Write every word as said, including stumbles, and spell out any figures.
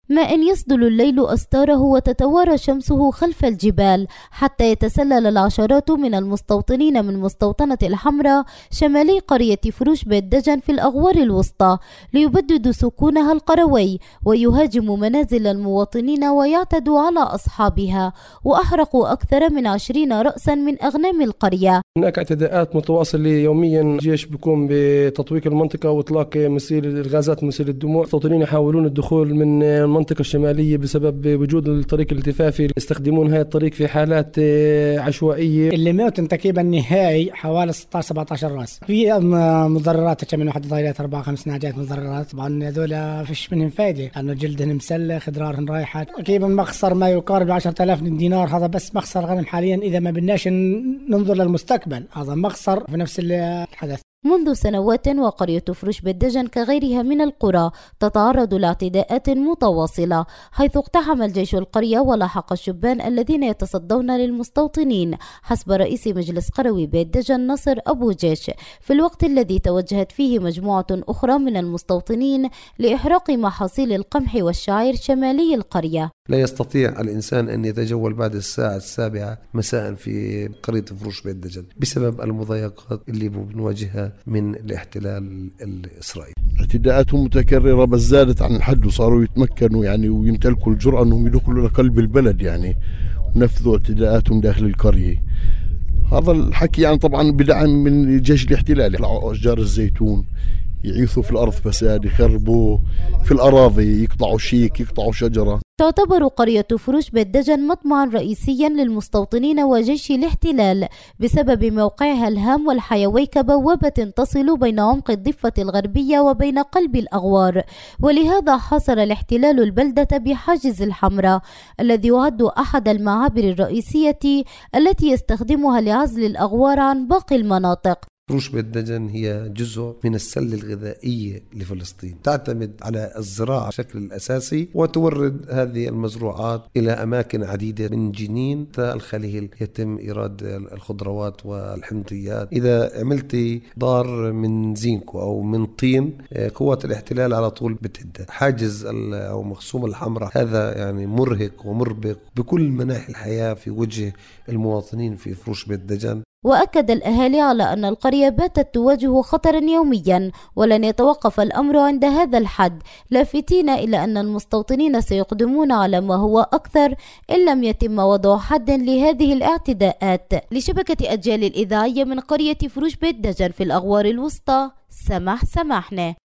ما إن يسدل الليل أستاره وتتوارى شمسه خلف الجبال حتى يتسلل العشرات من المستوطنين من مستوطنة الحمراء شمالي قرية فروش بيت دجن في الأغوار الوسطى ليبددوا سكونها القروي ويهاجموا منازل المواطنين ويعتدوا على أصحابها، وأحرقوا أكثر من عشرين رأسا من أغنام القرية. هناك اعتداءات متواصلة يوميا، الجيش بيقوم بتطويق المنطقة وإطلاق مسيل الغازات مسيل الدموع. المستوطنين يحاولون الدخول من المنطقة الشمالية بسبب وجود الطريق الالتفافي، يستخدمون هذا الطريق في حالات عشوائية. اللي ماتوا تقريبا نهائي حوالي ستة عشر سبعة عشر راس. في مضررات من واحد ضايلات أربعة خمس ناجات مضررات، طبعا هذول فيش منهم فايدة لأنه جلدهم مسلخ، أضرارهم رايحة. تقريبا مخسر ما يقارب عشرة آلاف دينار، هذا بس مخسر غنم حاليا إذا ما بدناش ننظر للمستقبل، هذا مخسر في نفس الحدث. منذ سنوات وقرية فروش بيت دجن كغيرها من القرى تتعرض لاعتداءات متواصلة، حيث اقتحم الجيش القرية ولاحق الشبان الذين يتصدون للمستوطنين حسب رئيس مجلس قروي بيت دجن نصر أبو جيش، في الوقت الذي توجهت فيه مجموعة أخرى من المستوطنين لإحراق محاصيل القمح والشعير شمالي القرية. لا يستطيع الإنسان أن يتجول بعد الساعة السابعة مساء في قرية فروش بيت دجن بسبب المضايقات اللي بنواجهها من الاحتلال الإسرائيلي. اعتداءاتهم متكررة بس زادت عن الحد، وصاروا يتمكنوا يعني ويمتلكوا الجرأة أنهم يدخلوا لقلب البلد يعني ونفذوا اعتداءاتهم داخل القرية. هذا الحكي يعني طبعا بدعم من جيش الاحتلال، يقطعوا أشجار الزيتون، يعيثوا في الأرض فساد، يخربوا في الأراضي، يقطعوا شيك، يقطعوا شجرة. تعتبر قرية فروش بيت دجن مطمعا رئيسيا للمستوطنين وجيش الاحتلال بسبب موقعها الهام والحيوي كبوابة تصل بين عمق الضفة الغربية وبين قلب الأغوار، ولهذا حاصر الاحتلال البلدة بحاجز الحمراء الذي يعد أحد المعابر الرئيسية التي يستخدمها لعزل الأغوار عن باقي المناطق. فروش بيت دجن هي جزء من السلة الغذائية لفلسطين، تعتمد على الزراعة بشكل الأساسي وتورد هذه المزروعات إلى أماكن عديدة من جنين الخليل يتم إيراد الخضروات والحمضيات. إذا عملتي دار من زينكو أو من طين، قوات الاحتلال على طول بتهدها. حاجز أو مقسوم الحمراء هذا يعني مرهق ومربك بكل مناحي الحياة في وجه المواطنين في فروش بيت دجن. وأكد الأهالي على أن القرية باتت تواجه خطرا يوميا ولن يتوقف الأمر عند هذا الحد، لافتين إلى أن المستوطنين سيقدمون على ما هو أكثر إن لم يتم وضع حد لهذه الاعتداءات. لشبكة أجيال الإذاعية من قرية فروش بيت دجن في الأغوار الوسطى، سمح سمحنا.